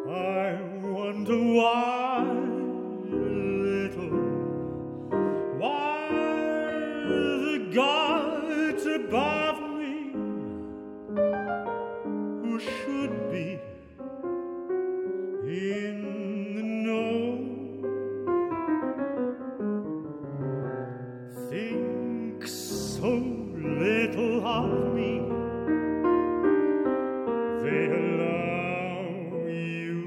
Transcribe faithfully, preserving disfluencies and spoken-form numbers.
I wonder why, little, why the gods above me, who should be in the know, think so